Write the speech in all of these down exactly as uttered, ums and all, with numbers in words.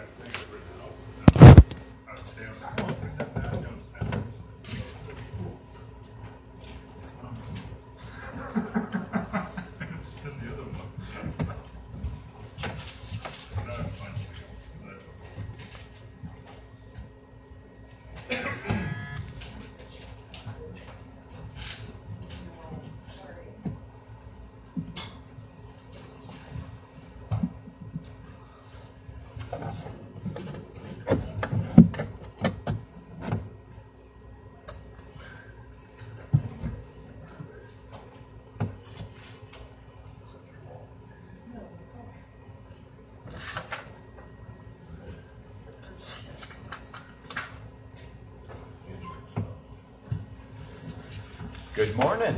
Good morning.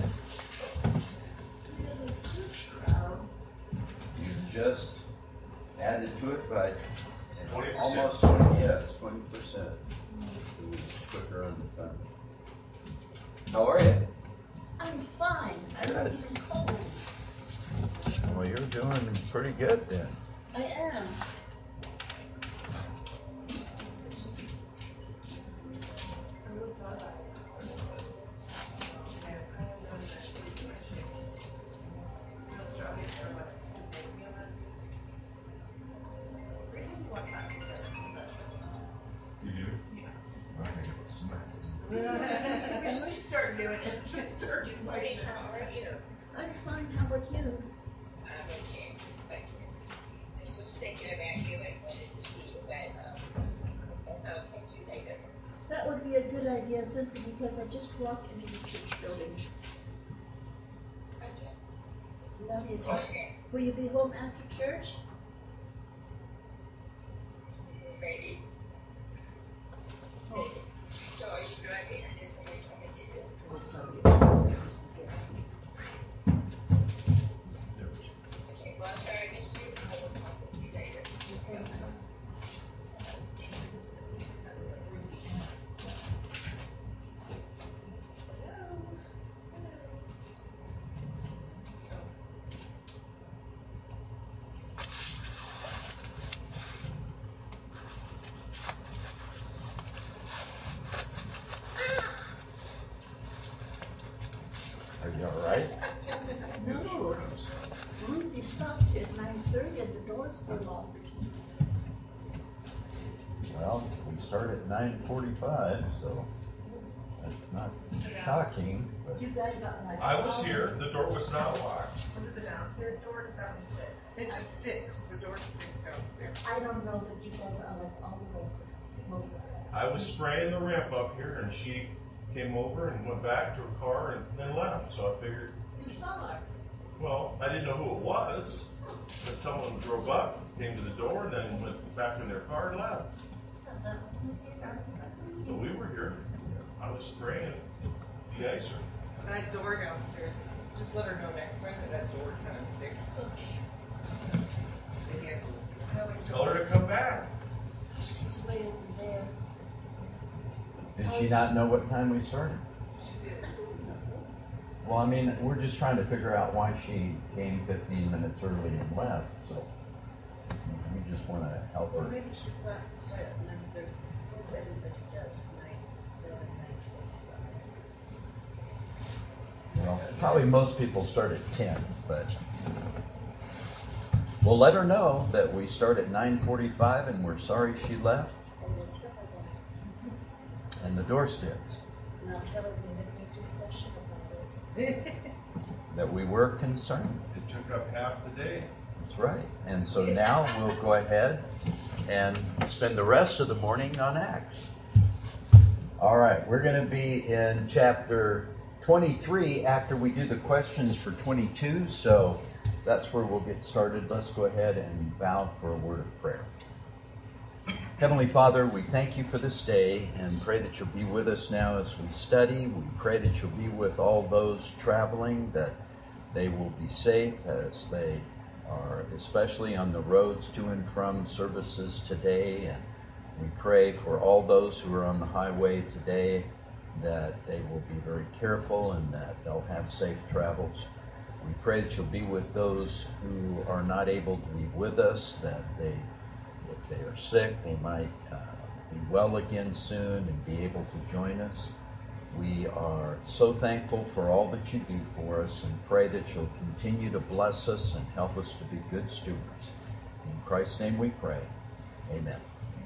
You just added to it by twenty percent. Almost twenty, yes, twenty percent. It was quicker on the time. How are you? I'm fine. I'm not even cold. Well, you're doing pretty good then. I am. You do? Yeah. I think it was smack. We should start doing it. Just start inviting them. How are you? I'm fine. How about you? I'm okay. Thank you. I was just thinking about you and wanted to see you, but um, I'll catch you later. That would be a good idea, simply because I just walked into the church building. Okay. Love you. Okay. Will you be home after church? Maybe. Oh. So are you driving or did somebody come and get you? Well, somebody else comes and gets me. Okay, well, I'm sorry I missed you. I will talk with you later. Okay, that's fine. Are you all right? No. Lindsay stopped at nine thirty and the doors were locked. Well, we start at nine forty-five, so that's not shocking. But You guys are like. I was here. The door was not locked. Was it the downstairs door? Because that one sticks. It just sticks. The door sticks downstairs. I don't know, but you guys are like all the way, most of us. I was spraying the ramp up here, and she came over and went back to her car and then left. So I figured, You saw her. well, I didn't know who it was, but someone drove up, came to the door, and then went back in their car and left. That was me, dear. So we were here. I was spraying de-icer. That door downstairs. Just let her know next time that that door kind of sticks. Okay. Maybe I can. I always Tell her to come back. She's way over there. did she not know what time we started? She did. I don't know. Well, I mean, we're just trying to figure out why she came fifteen minutes early and left, so we just want to help Well, her. maybe she thought it started at nine thirty. Most everybody does, nine, eleven, nine forty-five. Well, probably most people start at ten, but we'll let her know that we start at nine forty-five and we're sorry she left. And then tell her that. And the door sticks. And I'll tell her we had no discussion about it. That we were concerned. It took up half the day. That's right. And so now we'll go ahead and spend the rest of the morning on Acts. All right, we're going to be in chapter twenty-three after we do the questions for twenty-two. So that's where we'll get started. Let's go ahead and bow for a word of prayer. Heavenly Father, we thank you for this day and pray that you'll be with us now as we study. We pray that you'll be with all those traveling, that they will be safe as they are, especially on the roads to and from services today. And we pray for all those who are on the highway today that they will be very careful and that they'll have safe travels. We pray that you'll be with those who are not able to be with us, that they If they are sick, they might uh, be well again soon and be able to join us. We are so thankful for all that you do for us and pray that you'll continue to bless us and help us to be good stewards. In Christ's name we pray. Amen.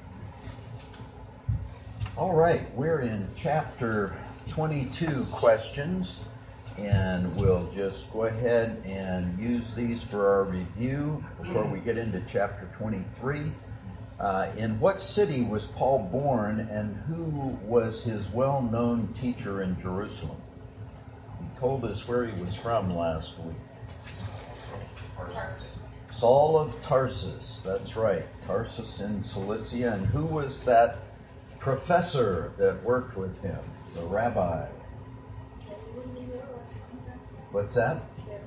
All right, we're in chapter twenty-two, questions, and we'll just go ahead and use these for our review before we get into chapter twenty-three. Uh, in what city was Paul born, and who was his well-known teacher in Jerusalem? He told us where he was from last week. Tarsus. Saul of Tarsus, that's right, Tarsus in Cilicia. And who was that professor that worked with him, the rabbi? What's that?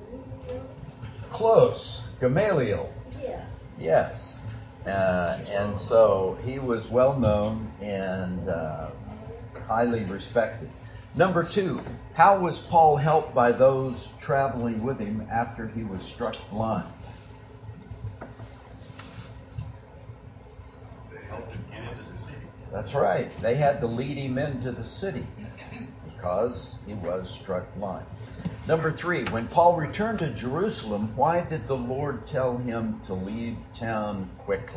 Close. Gamaliel. Yeah. Yes. Uh, and so he was well known and uh, highly respected. Number two, how was Paul helped by those traveling with him after he was struck blind? They helped him get into the city. That's right. They had to lead him into the city because he was struck blind. Number three, when Paul returned to Jerusalem, why did the Lord tell him to leave town quickly?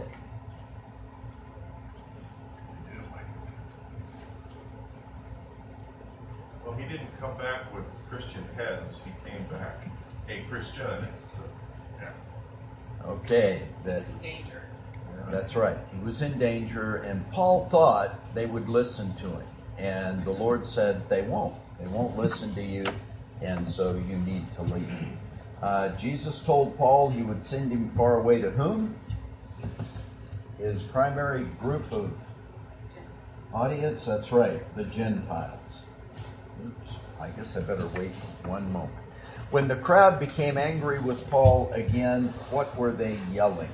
Well, he didn't come back with Christian heads. He came back a Christian. So, yeah. Okay, that, He's in danger. that's right. He was in danger, and Paul thought they would listen to him. And the Lord said, they won't. They won't listen to you, and so you need to leave. Uh, Jesus told Paul he would send him far away to whom? His primary group of audience, that's right, the Gentiles. Oops, I guess I better wait one moment. When the crowd became angry with Paul again, what were they yelling?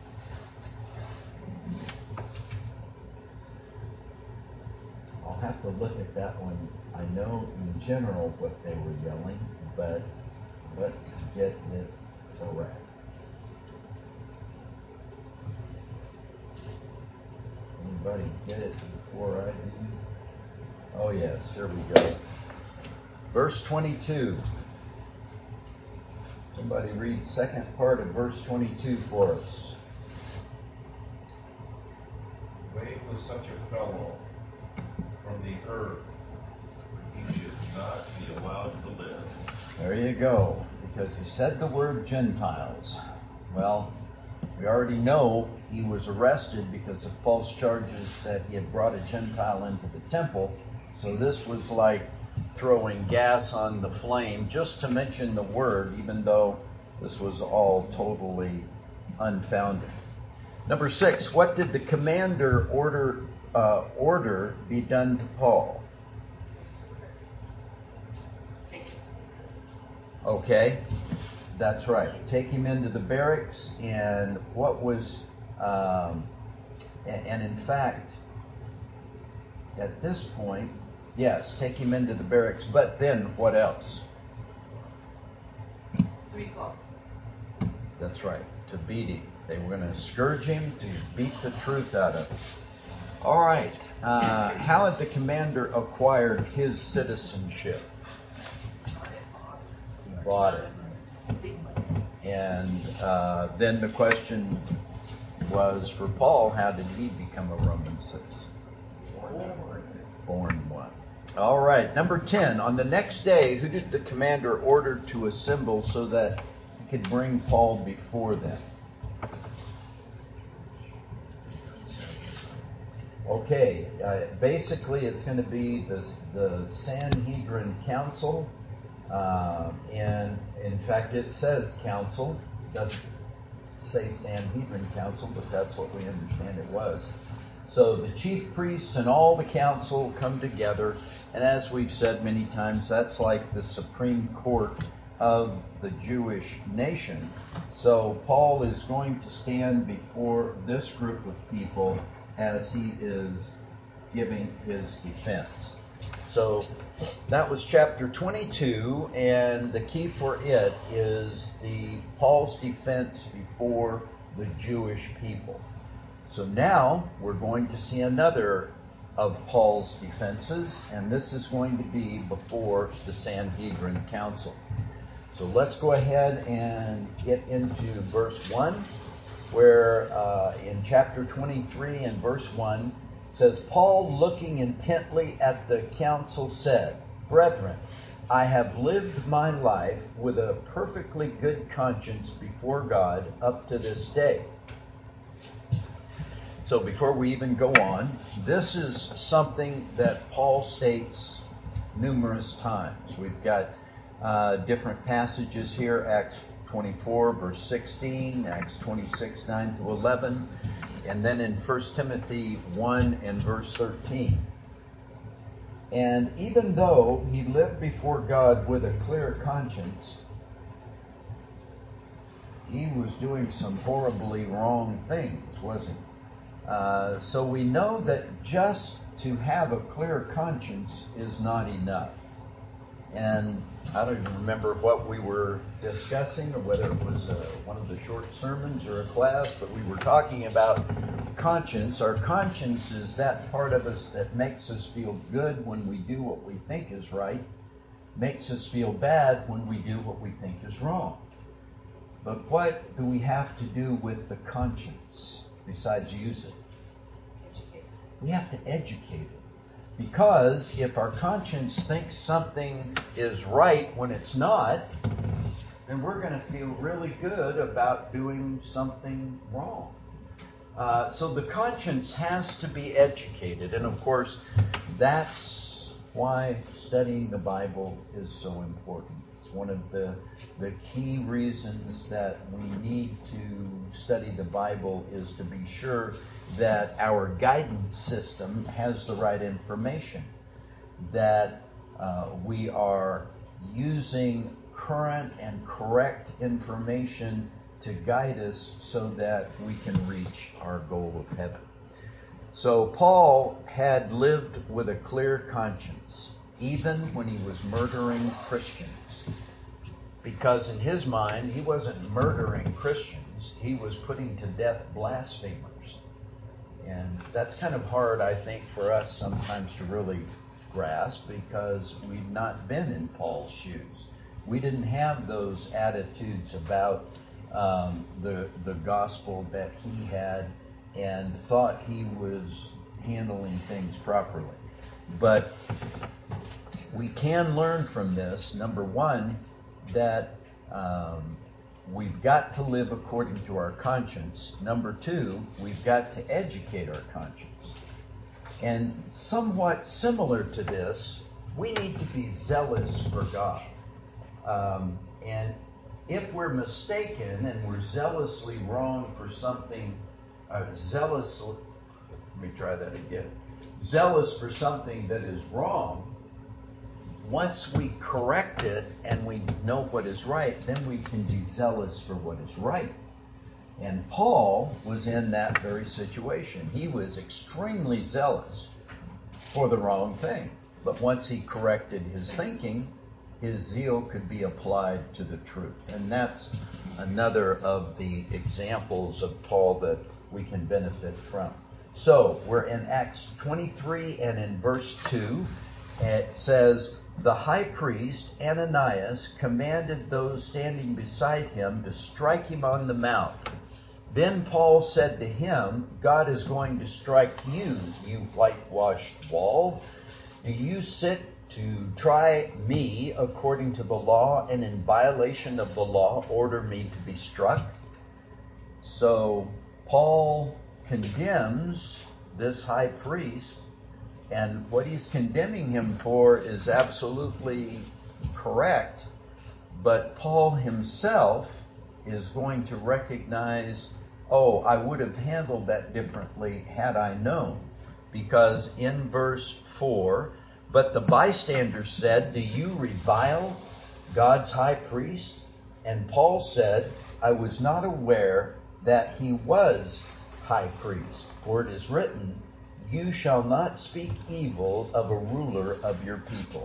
I'll have to look at that one. I know in general what they were yelling, but let's get it correct. Anybody get it before I do? Oh yes, here we go. Verse twenty-two. Somebody read second part of verse twenty-two for us. Away with such a fellow from the earth, he should not be allowed to live. There you go, because he said the word Gentiles. Well, we already know he was arrested because of false charges that he had brought a Gentile into the temple. So this was like throwing gas on the flame just to mention the word, even though this was all totally unfounded. Number six, what did the commander order uh, order be done to Paul? Okay, that's right. Take him into the barracks, and what was, um, and, and in fact, at this point, yes, take him into the barracks, but then what else? Three club. That's right, to beat him. They were going to scourge him to beat the truth out of him. All right, uh, how had the commander acquired his citizenship? He bought it. And uh, then the question was for Paul, how did he become a Roman citizen? Born one. All right, number ten. On the next day, who did the commander order to assemble so that he could bring Paul before them? Okay, uh, basically it's going to be the, the Sanhedrin Council. Uh, and in fact, it says council. It doesn't say Sanhedrin Council, but that's what we understand it was. So the chief priest and all the council come together, and as we've said many times, that's like the Supreme Court of the Jewish nation. So Paul is going to stand before this group of people as he is giving his defense. So that was chapter twenty-two, and the key for it is the Paul's defense before the Jewish people. So now we're going to see another of Paul's defenses, and this is going to be before the Sanhedrin Council. So let's go ahead and get into verse one, where uh, in chapter twenty-three and verse one it says, Paul, looking intently at the council, said, Brethren, I have lived my life with a perfectly good conscience before God up to this day. So before we even go on, this is something that Paul states numerous times. We've got uh, different passages here, Acts twenty-four, verse sixteen, Acts twenty-six, nine to eleven, and then in First Timothy one and verse thirteen. And even though he lived before God with a clear conscience, he was doing some horribly wrong things, wasn't he? Uh, so we know that just to have a clear conscience is not enough. And I don't even remember what we were discussing, or whether it was uh, one of the short sermons or a class, but we were talking about conscience. Our conscience is that part of us that makes us feel good when we do what we think is right, makes us feel bad when we do what we think is wrong. But what do we have to do with the conscience besides use it? Educate. We have to educate it. Because if our conscience thinks something is right when it's not, then we're going to feel really good about doing something wrong. Uh, so the conscience has to be educated. And of course, that's why studying the Bible is so important. It's one of the, the key reasons that we need to study the Bible, is to be sure that our guidance system has the right information, that uh, we are using current and correct information to guide us so that we can reach our goal of heaven. So Paul had lived with a clear conscience, even when he was murdering Christians. Because in his mind, he wasn't murdering Christians, he was putting to death blasphemers. And that's kind of hard, I think, for us sometimes to really grasp, because we've not been in Paul's shoes. We didn't have those attitudes about um, the the gospel that he had, and thought he was handling things properly. But we can learn from this, number one, that um, we've got to live according to our conscience. Number two, we've got to educate our conscience. And somewhat similar to this, we need to be zealous for God. Um, and if we're mistaken and we're zealously wrong for something, uh, zealous, let me try that again, zealous for something that is wrong, once we correct it and we know what is right, then we can be zealous for what is right. And Paul was in that very situation. He was extremely zealous for the wrong thing. But once he corrected his thinking, his zeal could be applied to the truth. And that's another of the examples of Paul that we can benefit from. So we're in Acts twenty-three, and in verse two, it says, the high priest, Ananias, commanded those standing beside him to strike him on the mouth. Then Paul said to him, God is going to strike you, you whitewashed wall. Do you sit to try me according to the law, and in violation of the law order me to be struck? So Paul condemns this high priest, and what he's condemning him for is absolutely correct, but Paul himself is going to recognize, oh, I would have handled that differently had I known. Because in verse four, but the bystanders said, do you revile God's high priest? And Paul said, I was not aware that he was high priest, for it is written, you shall not speak evil of a ruler of your people.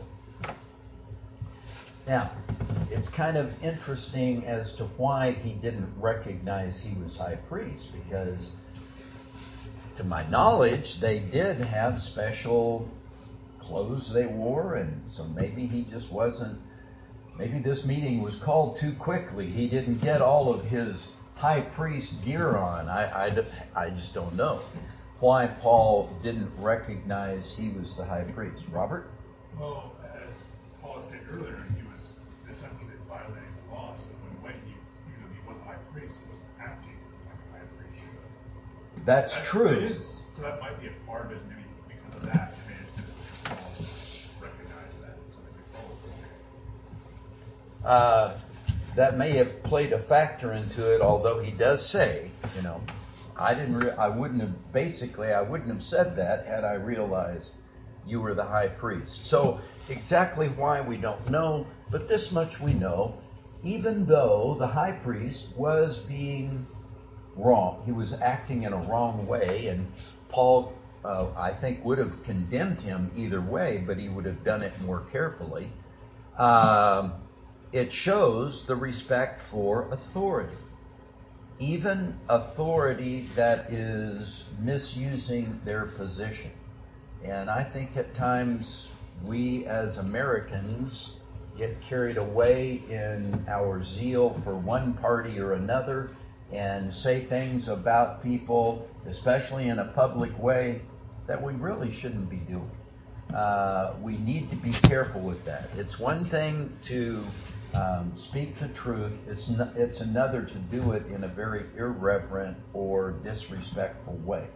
Now, it's kind of interesting as to why he didn't recognize he was high priest, because to my knowledge, they did have special clothes they wore, and so maybe he just wasn't, maybe this meeting was called too quickly. He didn't get all of his high priest gear on. I, I, I just don't know why Paul didn't recognize he was the high priest. Robert? Well, as Paul stated earlier, he was essentially violating the law. So when he went, he, even though he wasn't a high priest, he wasn't acting like a high priest should. That's That- true. that is- so that might be a part of it, maybe because of that, it made it difficult for Paul to recognize that. So maybe Paul was okay. Uh, that may have played a factor into it, although he does say, you know, I didn't. Re- I wouldn't have. Basically, I wouldn't have said that had I realized you were the high priest. So exactly why we don't know, but this much we know: even though the high priest was being wrong, he was acting in a wrong way, and Paul, uh, I think, would have condemned him either way, but he would have done it more carefully. Um, it shows the respect for authority. Even authority that is misusing their position. And I think at times we as Americans get carried away in our zeal for one party or another and say things about people, especially in a public way, that we really shouldn't be doing. Uh, we need to be careful with that. It's one thing to Um, speak the truth. It's no, it's another to do it in a very irreverent or disrespectful way.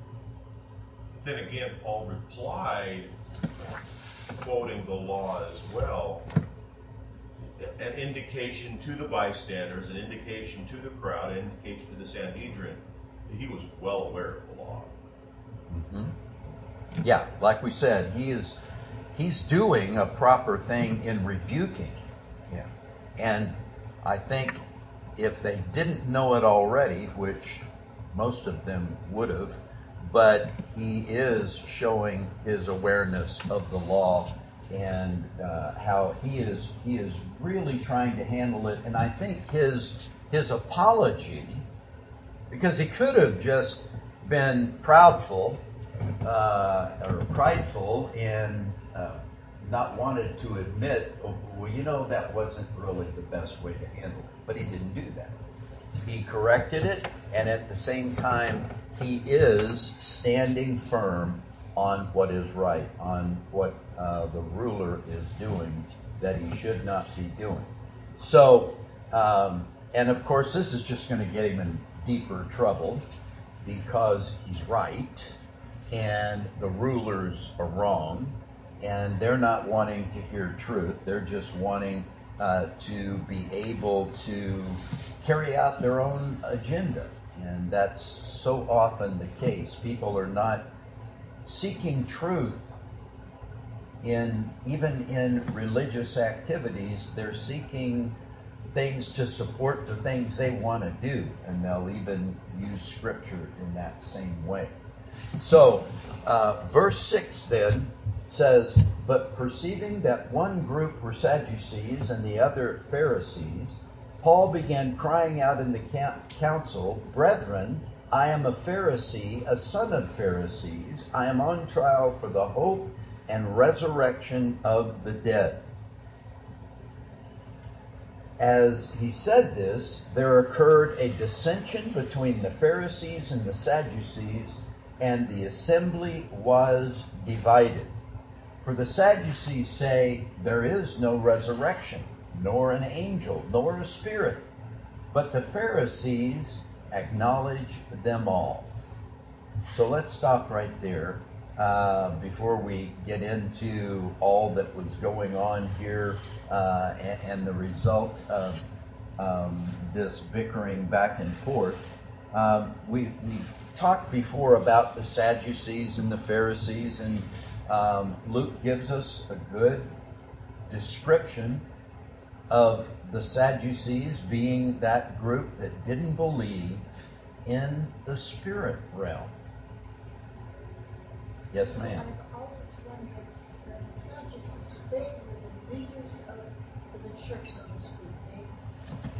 Then again, Paul replied, quoting the law as well, an indication to the bystanders, an indication to the crowd, an indication to the Sanhedrin. He was well aware of the law. Mm-hmm. Yeah, like we said, he is he's doing a proper thing in rebuking. Yeah. And I think if they didn't know it already, which most of them would have, but he is showing his awareness of the law and uh, how he is he is really trying to handle it. And I think his his apology, because he could have just been proudful uh, or prideful and uh, not wanted to admit, oh, well, you know, that wasn't really the best way to handle it. But he didn't do that. He corrected it, and at the same time, he is standing firm on what is right, on what uh, the ruler is doing that he should not be doing. So, um, and of course, this is just going to get him in deeper trouble because he's right and the rulers are wrong. And they're not wanting to hear truth. They're just wanting uh, to be able to carry out their own agenda. And that's so often the case. People are not seeking truth in even in religious activities. They're seeking things to support the things they want to do. And they'll even use scripture in that same way. So, uh, verse six then says, but perceiving that one group were Sadducees and the other Pharisees, Paul began crying out in the council, brethren, I am a Pharisee, a son of Pharisees. I am on trial for the hope and resurrection of the dead. As he said this, there occurred a dissension between the Pharisees and the Sadducees, and the assembly was divided. For the Sadducees say there is no resurrection, nor an angel, nor a spirit. But the Pharisees acknowledge them all. So let's stop right there uh, before we get into all that was going on here uh, and, and the result of um, this bickering back and forth. Um, we, we talked before about the Sadducees and the Pharisees, and Um, Luke gives us a good description of the Sadducees being that group that didn't believe in the spirit realm. Yes, ma'am. I've always wondered that the Sadducees, they were the leaders of, of the church, so to speak. They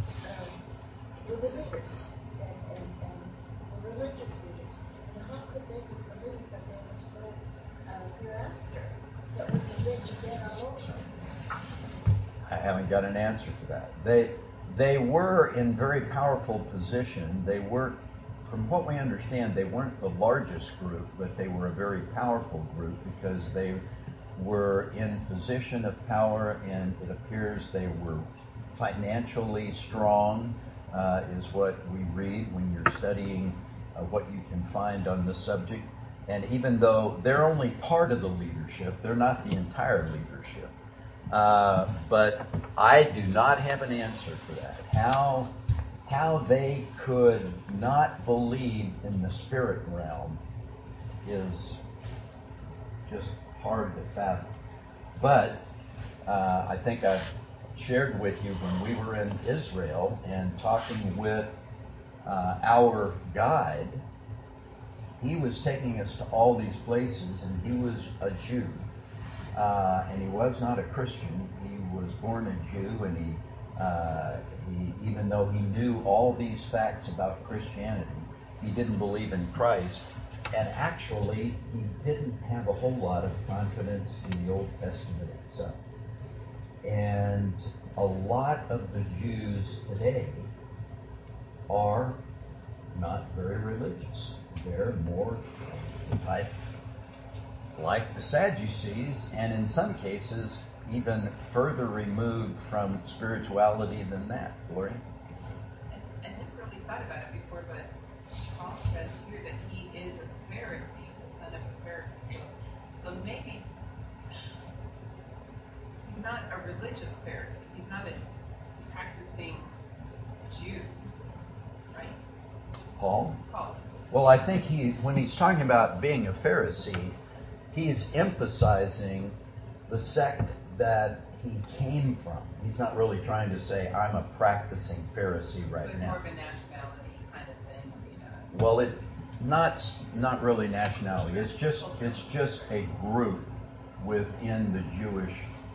um, were the leaders and, and, and the religious leaders. And how could they make you believe that there was no uh, hereafter, that when you're dead, you're dead all over. I haven't got an answer for that. They they were in very powerful position. They were, from what we understand, they weren't the largest group, but they were a very powerful group because they were in position of power, and it appears they were financially strong, uh, is what we read when you're studying uh, what you can find on this subject. And even though they're only part of the leadership, they're not the entire leadership. Uh, but I do not have an answer for that. How how they could not believe in the spirit realm is just hard to fathom. But uh, I think I've shared with you when we were in Israel and talking with uh, our guide, he was taking us to all these places, and he was a Jew. Uh, and he was not a Christian. He was born a Jew, and he, uh, he, even though he knew all these facts about Christianity, he didn't believe in Christ. And actually, he didn't have a whole lot of confidence in the Old Testament itself. And a lot of the Jews today are not very religious. They're more like like the Sadducees, and in some cases, even further removed from spirituality than that. Gloria? And, and I never really thought about it before, but Paul says here that he is a Pharisee, the son of a Pharisee. So, so maybe he's not a religious Pharisee. He's not a practicing Jew, right? Paul? Paul. Well, I think he, when he's talking about being a Pharisee, he's emphasizing the sect that he came from. He's not really trying to say, I'm a practicing Pharisee right so it's now. more of a nationality kind of thing. You know? Well, it not not really nationality. It's just it's just a group within the Jewish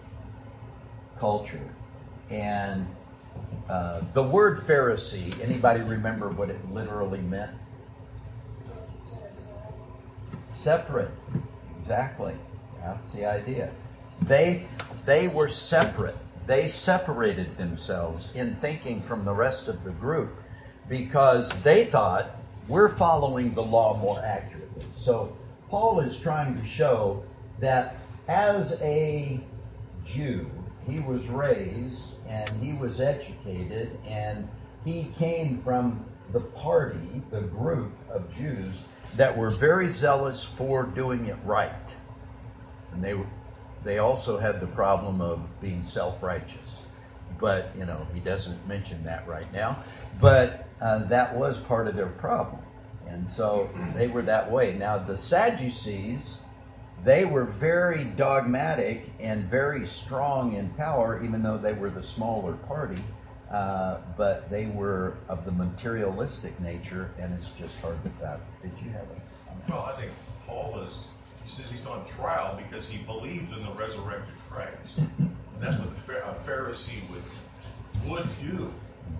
culture. And uh, the word Pharisee, anybody remember what it literally meant? So he said a soul. Separate. Exactly. That's the idea. They they were separate. They separated themselves in thinking from the rest of the group because they thought we're following the law more accurately. So Paul is trying to show that as a Jew, he was raised and he was educated and he came from the party, the group of Jews that were very zealous for doing it right. And they they also had the problem of being self-righteous. But, you know, he doesn't mention that right now. But uh, that was part of their problem. And so they were that way. Now, the Sadducees, they were very dogmatic and very strong in power, even though they were the smaller party. Uh, but they were of the materialistic nature, and it's just hard to fathom. Did you have a... Well, I think Paul is, he says he's on trial because he believed in the resurrected Christ. And that's what a Pharisee would, would do.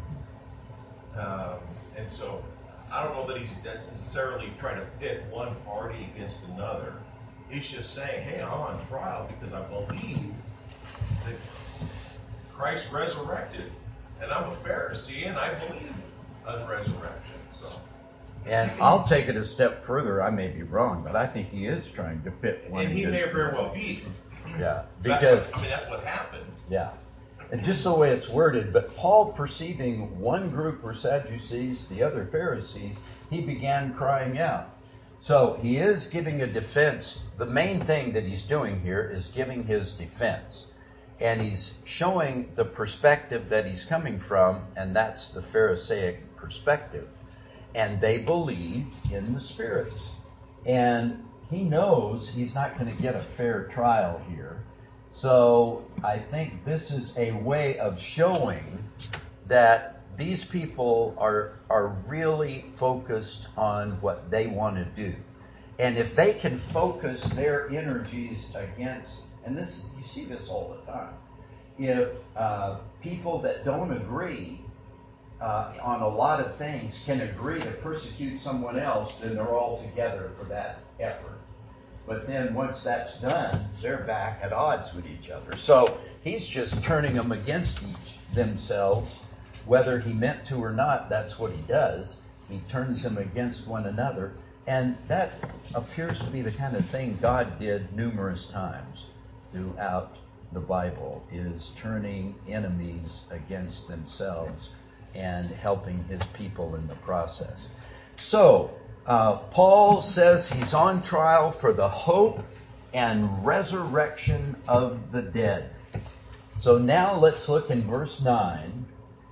Um, and so I don't know that he's necessarily trying to pit one party against another. He's just saying, hey, I'm on trial because I believe that Christ resurrected. And I'm a Pharisee and I believe in resurrection. So. And I'll take it a step further. I may be wrong, but I think he is trying to pit one. And he may very well be. Yeah, That's because what, I mean, that's what happened. Yeah, and just the way it's worded. But Paul, perceiving one group were Sadducees, the other Pharisees, he began crying out. So he is giving a defense. The main thing that he's doing here is giving his defense. And he's showing the perspective that he's coming from, and that's the Pharisaic perspective. And they believe in the spirits. And he knows he's not going to get a fair trial here. So I think this is a way of showing that these people are, are really focused on what they want to do. And if they can focus their energies against, and this, you see this all the time, if uh, people that don't agree uh, on a lot of things can agree to persecute someone else, then they're all together for that effort. But then once that's done, they're back at odds with each other. So he's just turning them against each themselves. Whether he meant to or not, that's what he does. He turns them against one another. And that appears to be the kind of thing God did numerous times throughout the Bible, is turning enemies against themselves and helping his people in the process. So, uh, Paul says he's on trial for the hope and resurrection of the dead. So now let's look in verse nine.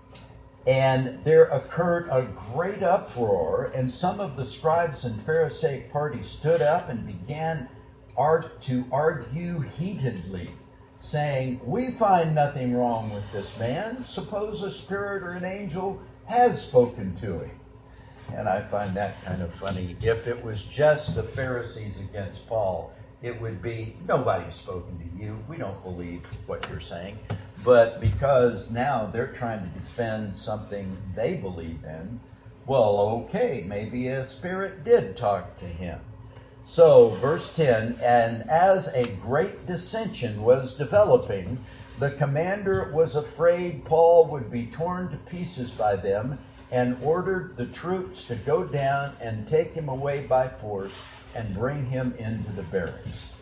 And there occurred a great uproar, and some of the scribes and Pharisaic party stood up and began to argue heatedly, saying, "We find nothing wrong with this man. Suppose a spirit or an angel has spoken to him." And I find that kind of funny. If it was just the Pharisees against Paul, it would be, "Nobody's spoken to you. We don't believe what you're saying." But because now they're trying to defend something they believe in, well, okay, maybe a spirit did talk to him. So, verse ten, and as a great dissension was developing, the commander was afraid Paul would be torn to pieces by them, and ordered the troops to go down and take him away by force and bring him into the barracks.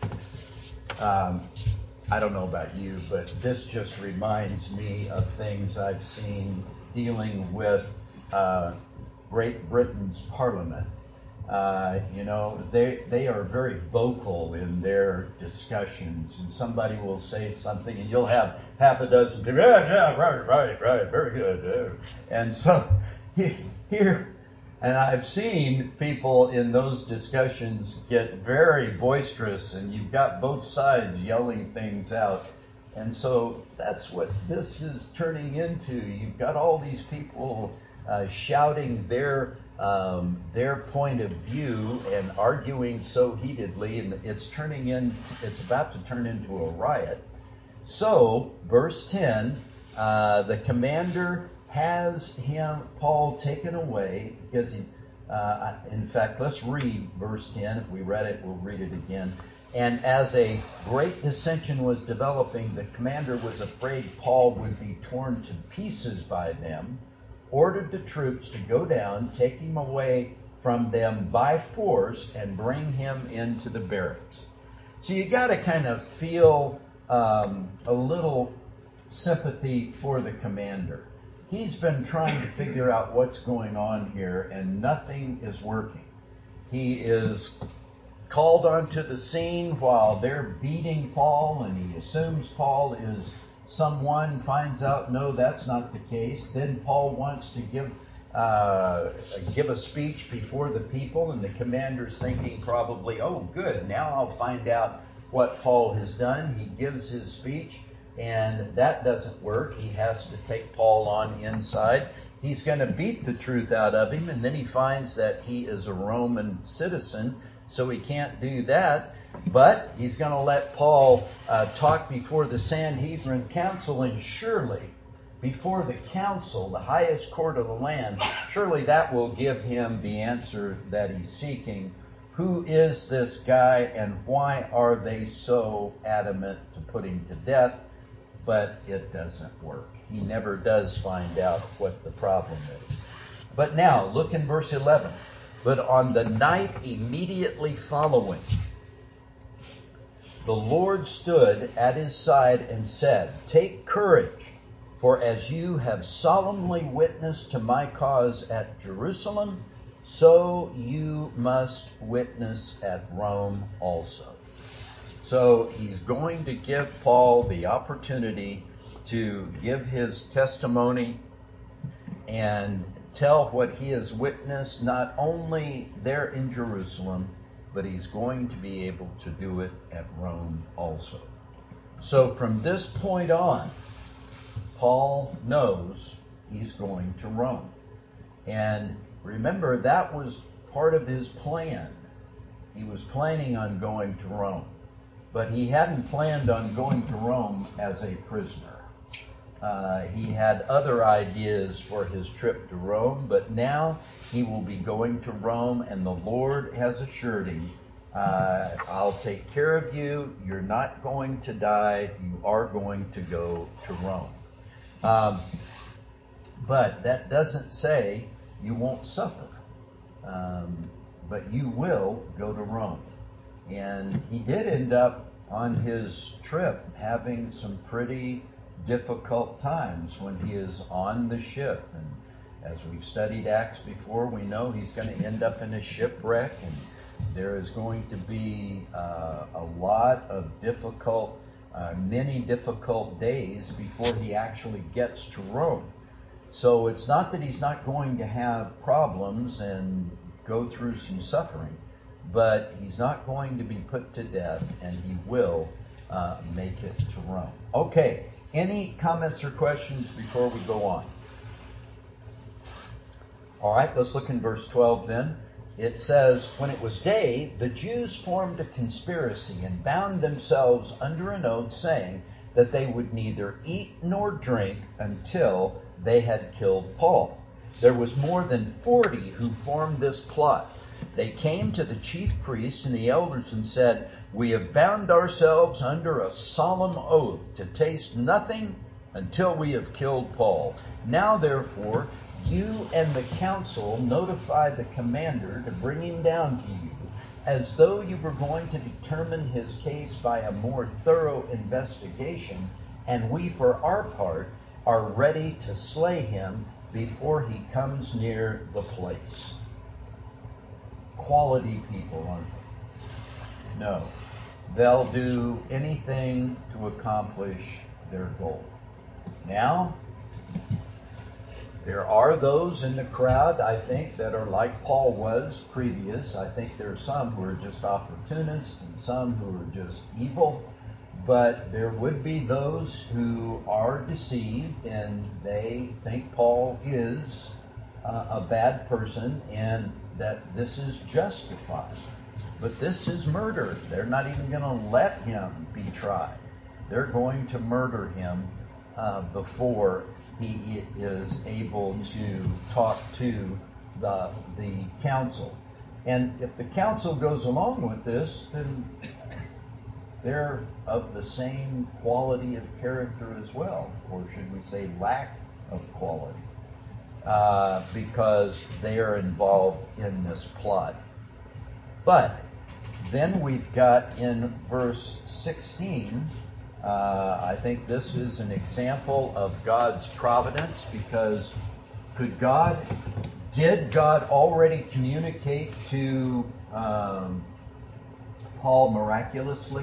Um, I don't know about you, but this just reminds me of things I've seen dealing with uh, Great Britain's Parliament. Uh, you know, they they are very vocal in their discussions, and somebody will say something, and you'll have half a dozen people, yeah, yeah, right, right, right, very good. And so here, and I've seen people in those discussions get very boisterous, and you've got both sides yelling things out. And so that's what this is turning into. You've got all these people uh, shouting their um, their point of view and arguing so heatedly, and it's turning in. It's about to turn into a riot. So, verse ten, uh, the commander has him, Paul, taken away because he, uh, in fact, let's read verse ten. If we read it, we'll read it again. And as a great dissension was developing, the commander was afraid Paul would be torn to pieces by them, ordered the troops to go down, take him away from them by force, and bring him into the barracks. So you got to kind of feel um, a little sympathy for the commander. He's been trying to figure out what's going on here, and nothing is working. He is called onto the scene while they're beating Paul, and he assumes Paul is someone, finds out, no, that's not the case. Then Paul wants to give uh, give a speech before the people, and the commander's thinking probably, oh, good, now I'll find out what Paul has done. He gives his speech, and that doesn't work. He has to take Paul on inside. He's going to beat the truth out of him, and then he finds that he is a Roman citizen, so he can't do that. But he's going to let Paul uh, talk before the Sanhedrin council, and surely before the council, the highest court of the land, surely that will give him the answer that he's seeking. Who is this guy, and why are they so adamant to put him to death? But it doesn't work. He never does find out what the problem is. But now, look in verse eleven. But on the night immediately following, the Lord stood at his side and said, "Take courage, for as you have solemnly witnessed to my cause at Jerusalem, so you must witness at Rome also." So he's going to give Paul the opportunity to give his testimony and tell what he has witnessed, not only there in Jerusalem, but he's going to be able to do it at Rome also. So from this point on, Paul knows he's going to Rome. And remember, that was part of his plan. He was planning on going to Rome. But he hadn't planned on going to Rome as a prisoner. Uh, he had other ideas for his trip to Rome, but now he will be going to Rome, and the Lord has assured him, uh, I'll take care of you. You're not going to die. You are going to go to Rome. Um, but that doesn't say you won't suffer. Um, but you will go to Rome. And he did end up on his trip having some pretty difficult times when he is on the ship. And as we've studied Acts before, we know he's going to end up in a shipwreck, and there is going to be uh, a lot of difficult, uh, many difficult days before he actually gets to Rome. So it's not that he's not going to have problems and go through some suffering, but he's not going to be put to death, and he will uh, make it to Rome. Okay, any comments or questions before we go on? All right, let's look in verse twelve then. It says, when it was day, the Jews formed a conspiracy and bound themselves under an oath, saying that they would neither eat nor drink until they had killed Paul. There was more than forty who formed this plot. They came to the chief priests and the elders and said, we have bound ourselves under a solemn oath to taste nothing until we have killed Paul. Now, therefore, you and the council notify the commander to bring him down to you, as though you were going to determine his case by a more thorough investigation, and we, for our part, are ready to slay him before he comes near the place. Quality people, aren't they? No. They'll do anything to accomplish their goal. Now, there are those in the crowd, I think, that are like Paul was previous. I think there are some who are just opportunists and some who are just evil. But there would be those who are deceived, and they think Paul is uh, a bad person and that this is justified. But this is murder. They're not even going to let him be tried. They're going to murder him uh, before he is able to talk to the, the council. And if the council goes along with this, then they're of the same quality of character as well, or should we say lack of quality, uh, because they are involved in this plot. But then we've got in verse sixteen, uh, I think this is an example of God's providence, because could God, did God already communicate to um, Paul miraculously?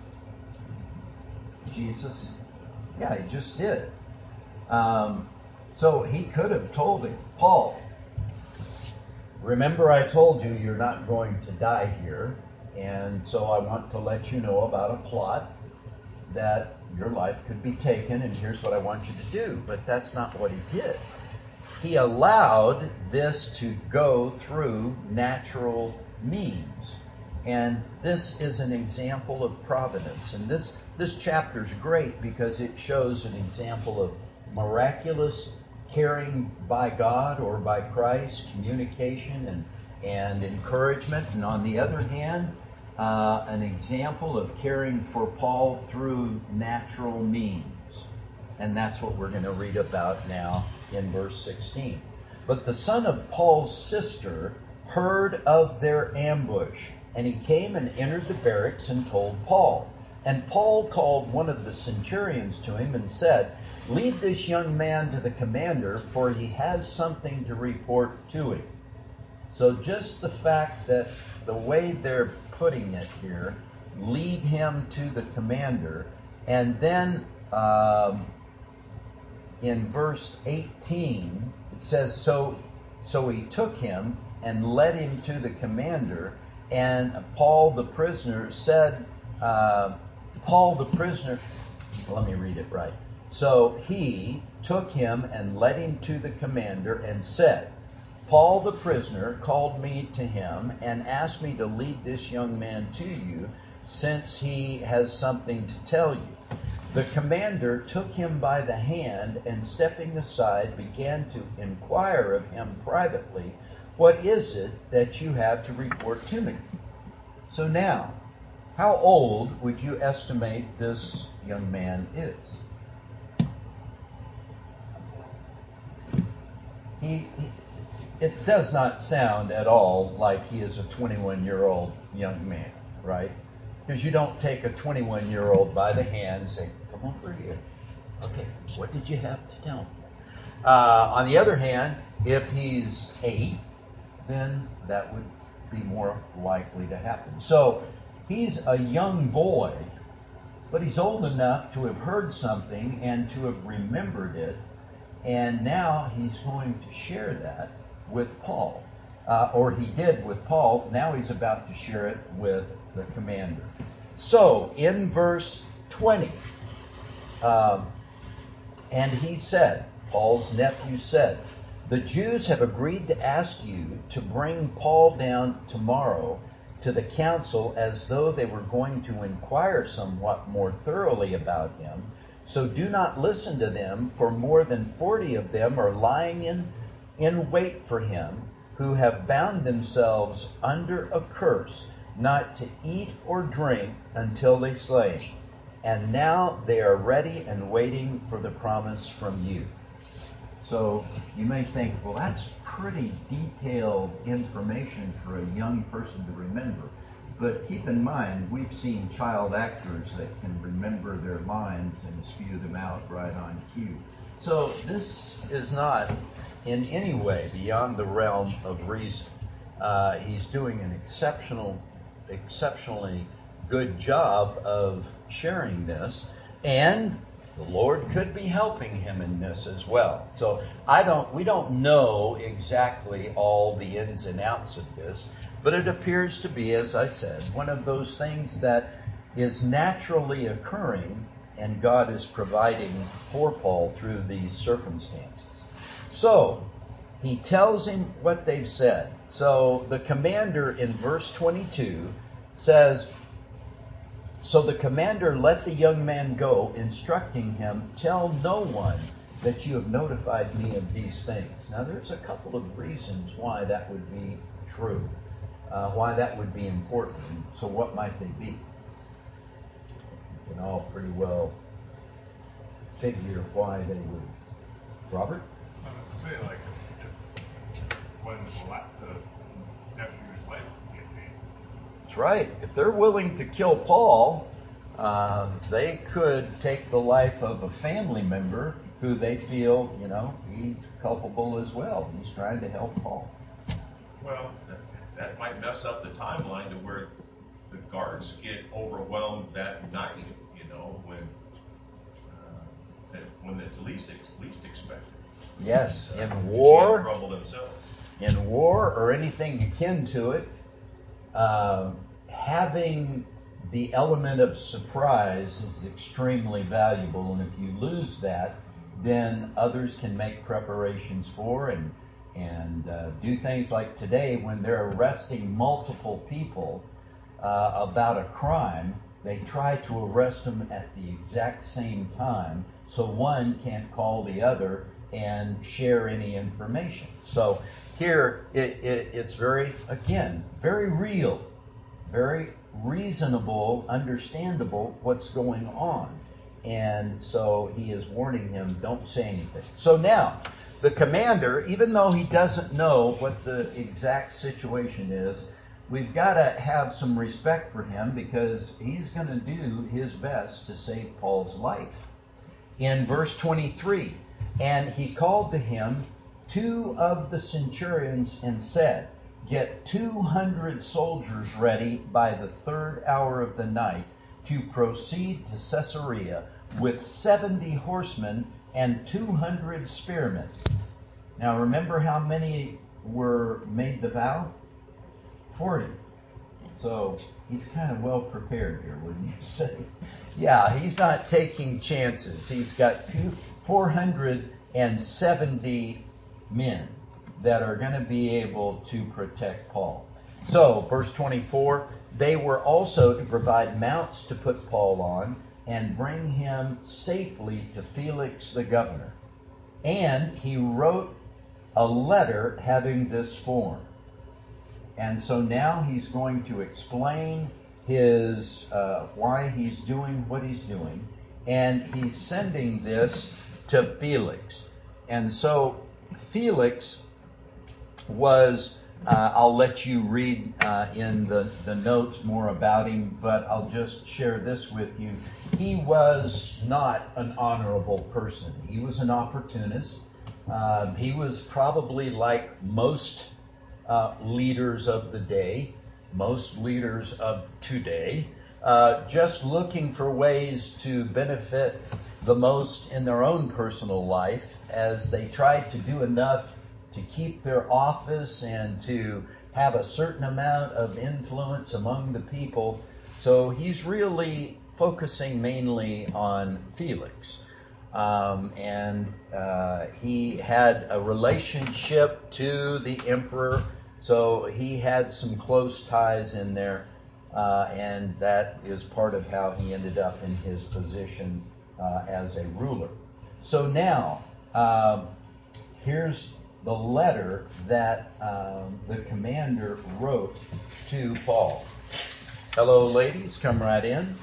Jesus? Yeah, he just did. Um, so he could have told him, Paul, remember I told you you're not going to die here, and so I want to let you know about a plot that your life could be taken, and here's what I want you to do. But that's not what he did. He allowed this to go through natural means. And this is an example of providence. And this, this chapter is great because it shows an example of miraculous caring by God or by Christ, communication and, and encouragement. And on the other hand, uh, an example of caring for Paul through natural means. And that's what we're going to read about now in verse sixteen. But the son of Paul's sister heard of their ambush, and he came and entered the barracks and told Paul. And Paul called one of the centurions to him and said, lead this young man to the commander, for he has something to report to him. So just the fact that the way they're putting it here, lead him to the commander, and then um, in verse eighteen, it says, so, so he took him and led him to the commander, and Paul the prisoner said, uh, Paul the prisoner, let me read it right. So he took him and led him to the commander and said, Paul the prisoner called me to him and asked me to lead this young man to you, since he has something to tell you. The commander took him by the hand and, stepping aside, began to inquire of him privately, "What is it that you have to report to me?" So now, how old would you estimate this young man is? He, he, it does not sound at all like he is a twenty-one-year-old young man, right? Because you don't take a twenty-one-year-old by the hand and say, "Come over here. Okay, what did you have to tell me?" Uh, on the other hand, if he's eight, then that would be more likely to happen. So he's a young boy, but he's old enough to have heard something and to have remembered it. And now he's going to share that with Paul. Uh, or he did with Paul. Now he's about to share it with the commander. So in verse twenty, um, and he said, Paul's nephew said, "The Jews have agreed to ask you to bring Paul down tomorrow to the council as though they were going to inquire somewhat more thoroughly about him. So do not listen to them, for more than forty of them are lying in, in wait for him, who have bound themselves under a curse, not to eat or drink until they slay him. And now they are ready and waiting for the promise from you." So you may think, well, that's pretty detailed information for a young person to remember. But keep in mind, we've seen child actors that can remember their lines and spew them out right on cue. So this is not in any way beyond the realm of reason. Uh, he's doing an exceptional, exceptionally good job of sharing this, and the Lord could be helping him in this as well. So I don't, we don't know exactly all the ins and outs of this, but it appears to be, as I said, one of those things that is naturally occurring, and God is providing for Paul through these circumstances. So he tells him what they've said. So the commander in verse twenty-two says, "So the commander let the young man go, instructing him, 'Tell no one that you have notified me of these things.'" Now there's a couple of reasons why that would be true, uh, why that would be important. So what might they be? You can all pretty well figure why they would. Robert? I would say, like, if, if when the, la- the nephew's life would get made. That's right. If they're willing to kill Paul, uh, they could take the life of a family member who they feel, you know, he's culpable as well. He's trying to help Paul. Well, that, that might mess up the timeline to where the guards get overwhelmed that night, you know, when uh, when it's least least expected. Yes, uh, in war, trouble themselves. in war or anything akin to it, uh, having the element of surprise is extremely valuable. And if you lose that, then others can make preparations for and and uh, do things like today when they're arresting multiple people uh, about a crime. They try to arrest them at the exact same time, so one can't call the other and share any information. So here it, it, it's very, again, very real, very reasonable, understandable what's going on. And so he is warning him, don't say anything. So now, the commander, even though he doesn't know what the exact situation is, we've got to have some respect for him because he's going to do his best to save Paul's life. In verse twenty-three, "And he called to him two of the centurions and said, 'Get two hundred soldiers ready by the third hour of the night to proceed to Caesarea with seventy horsemen and two hundred spearmen.'" Now remember how many were made the vow? forty. So he's kind of well prepared here, wouldn't you say? Yeah, he's not taking chances. He's got two, four hundred seventy men that are going to be able to protect Paul. So, verse twenty-four, "They were also to provide mounts to put Paul on, and bring him safely to Felix the governor. And he wrote a letter having this form. And so now he's going to explain his uh, why he's doing what he's doing, and he's sending this to Felix. And so Felix was, uh, I'll let you read uh, in the, the notes more about him, but I'll just share this with you. He was not an honorable person. He was an opportunist. Uh, he was probably like most uh, leaders of the day, most leaders of today, uh, just looking for ways to benefit the most in their own personal life as they tried to do enough to keep their office and to have a certain amount of influence among the people. So he's really focusing mainly on Felix. Um, and uh, he had a relationship to the emperor, so he had some close ties in there, uh, and that is part of how he ended up in his position uh, as a ruler. So now, um, here's the letter that um, the commander wrote to Paul. Hello, ladies. Come right in.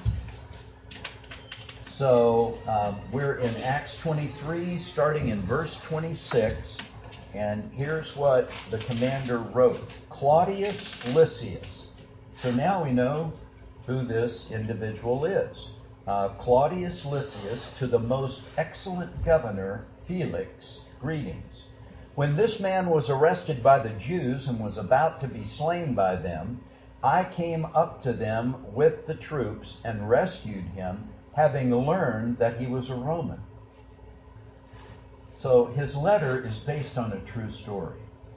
So um, we're in Acts twenty-three, starting in verse twenty-six, and here's what the commander wrote. Claudius Lysias. So now we know who this individual is. Uh, Claudius Lysias, to the most excellent governor, Felix, greetings. When this man was arrested by the Jews and was about to be slain by them, I came up to them with the troops and rescued him, having learned that he was a Roman. So his letter is based on a true story.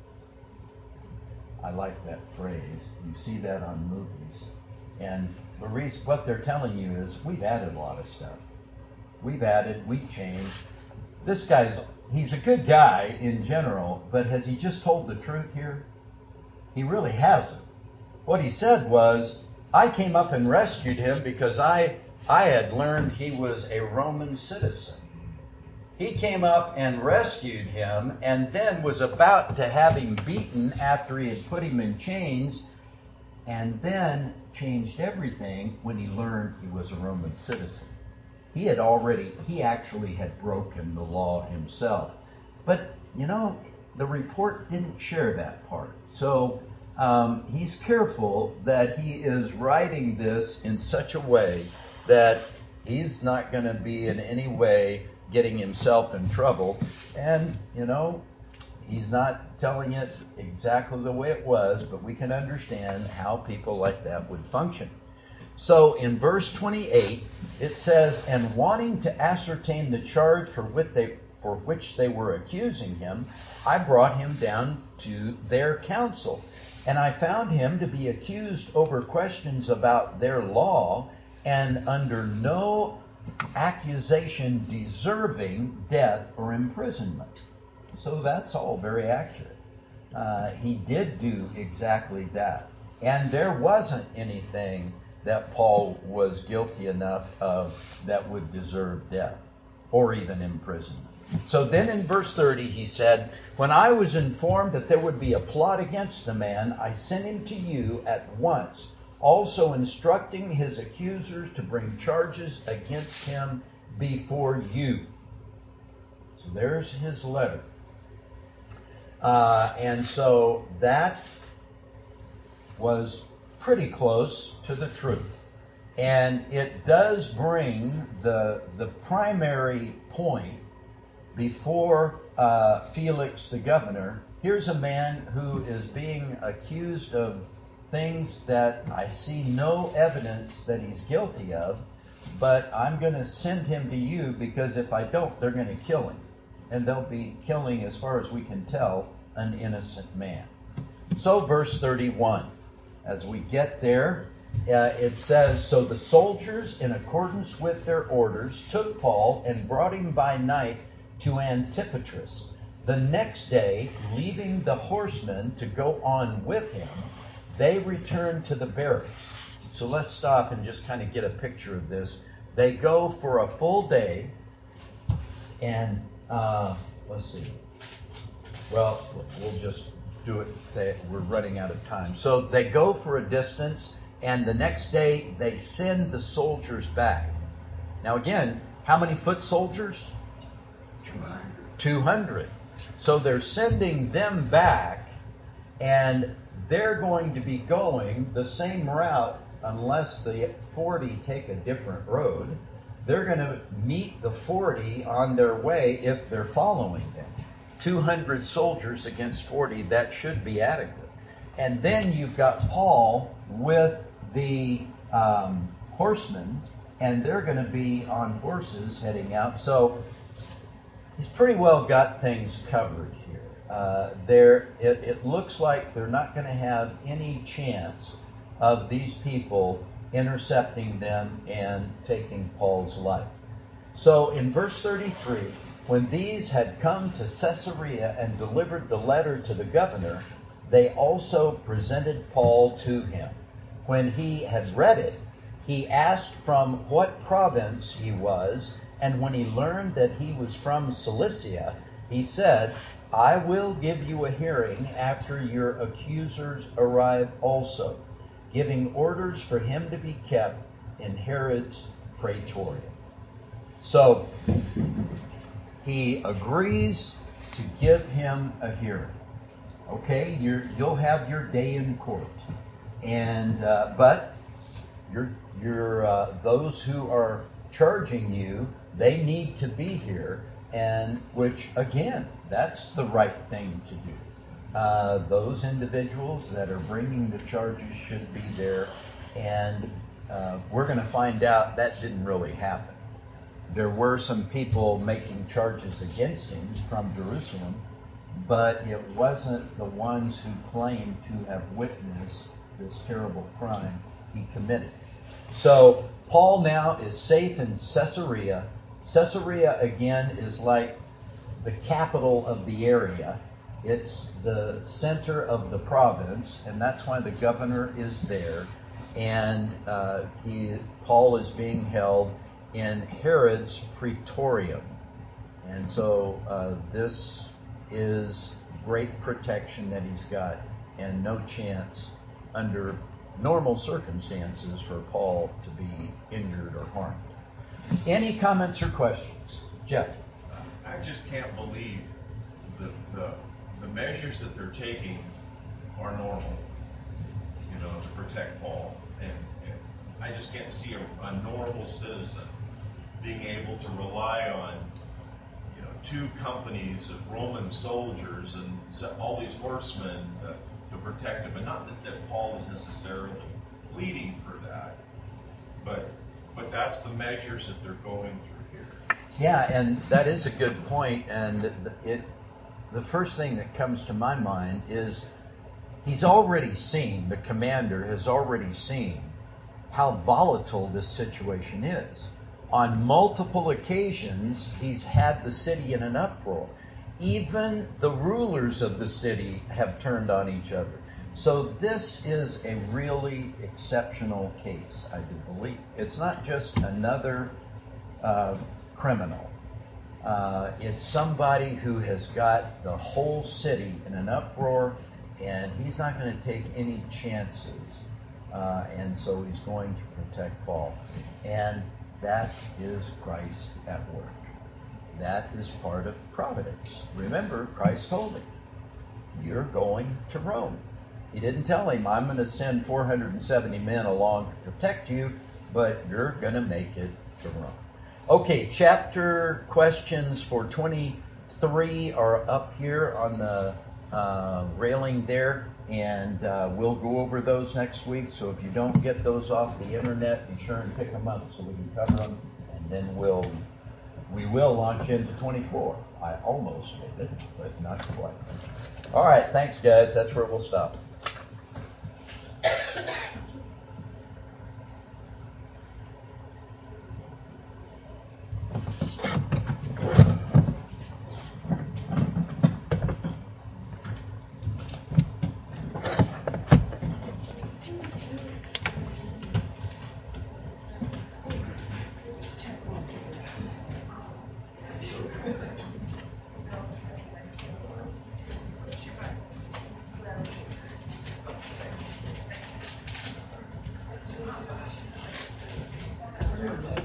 I like that phrase. You see that on movies. And the reason, what they're telling you is, we've added a lot of stuff. We've added, we've changed. This guy's, he's a good guy in general, but has he just told the truth here? He really hasn't. What he said was, I came up and rescued him because I I had learned he was a Roman citizen. He came up and rescued him and then was about to have him beaten after he had put him in chains, and then changed everything when he learned he was a Roman citizen. He had already, he actually had broken the law himself. But, you know, the report didn't share that part. So um, he's careful that he is writing this in such a way that he's not going to be in any way getting himself in trouble. And, you know, he's not telling it exactly the way it was, but we can understand how people like that would function. So in verse twenty-eight, it says, and wanting to ascertain the charge for which they, for which they were accusing him, I brought him down to their council. And I found him to be accused over questions about their law, and under no accusation deserving death or imprisonment. So that's all very accurate. Uh, he did do exactly that. And there wasn't anything that Paul was guilty enough of that would deserve death or even imprisonment. So then in verse thirty he said, when I was informed that there would be a plot against the man, I sent him to you at once, also instructing his accusers to bring charges against him before you. So there's his letter. Uh, and so that was pretty close to the truth. And it does bring the, the primary point before uh, Felix the governor. Here's a man who is being accused of things that I see no evidence that he's guilty of, but I'm going to send him to you because if I don't, they're going to kill him. And they'll be killing, as far as we can tell, an innocent man. So verse thirty-one, as we get there, uh, it says, so the soldiers, in accordance with their orders, took Paul and brought him by night to Antipatris. The next day, leaving the horsemen to go on with him, they returned to the barracks. So let's stop and just kind of get a picture of this. they go for a full day, and uh, let's see. Well, we'll just do it. They, we're running out of time. So they go for a distance, and the next day they send the soldiers back. Now again, how many foot soldiers? two hundred. two hundred. So they're sending them back, and they're going to be going the same route unless the forty take a different road. They're going to meet the forty on their way if they're following them. two hundred soldiers against forty, that should be adequate. And then you've got Paul with the um, horsemen, and they're going to be on horses heading out. So he's pretty well got things covered here. Uh, there, it, it looks like they're not going to have any chance of these people intercepting them and taking Paul's life. So in verse thirty-three, when these had come to Caesarea and delivered the letter to the governor, they also presented Paul to him. When he had read it, he asked from what province he was, and when he learned that he was from Cilicia, he said, I will give you a hearing after your accusers arrive also, giving orders for him to be kept in Herod's praetorium. So he agrees to give him a hearing. Okay, you're, you'll have your day in court, and uh, but you're, you're uh, those who are charging you, they need to be here, and which again, that's the right thing to do. Uh, those individuals that are bringing the charges should be there, and uh, we're going to find out that didn't really happen. There were some people making charges against him from Jerusalem, but it wasn't the ones who claimed to have witnessed this terrible crime he committed. So Paul now is safe in Caesarea. Caesarea, again, is like the capital of the area. It's the center of the province, and that's why the governor is there. And uh, he, Paul is being held in Herod's praetorium. And so uh, this is great protection that he's got, and no chance under normal circumstances for Paul to be injured or harmed. Any comments or questions? Jeff? I just can't believe the, the, the measures that they're taking are normal, you know, to protect Paul. And, and I just can't see a, a normal citizen being able to rely on, you know, two companies of Roman soldiers and all these horsemen to, to protect him. And not that, that Paul is necessarily pleading for that, but but that's the measures that they're going through here. Yeah, and that is a good point. And it, the first thing that comes to my mind is he's already seen, the commander has already seen how volatile this situation is. On multiple occasions, he's had the city in an uproar. Even the rulers of the city have turned on each other. So this is a really exceptional case, I do believe. It's not just another uh, criminal. Uh, it's somebody who has got the whole city in an uproar, and he's not going to take any chances. Uh, and so he's going to protect Paul. And that is Christ at work. That is part of providence. Remember, Christ told him, you're going to Rome. He didn't tell him, I'm going to send four hundred seventy men along to protect you, but you're going to make it to Rome. Okay, chapter questions for twenty-three are up here on the uh, railing there, and uh, we'll go over those next week. So if you don't get those off the internet, be sure and pick them up so we can cover them, and then we'll we will launch into twenty-four. I almost made it, but not quite. All right, thanks, guys. That's where we'll stop. Saturday.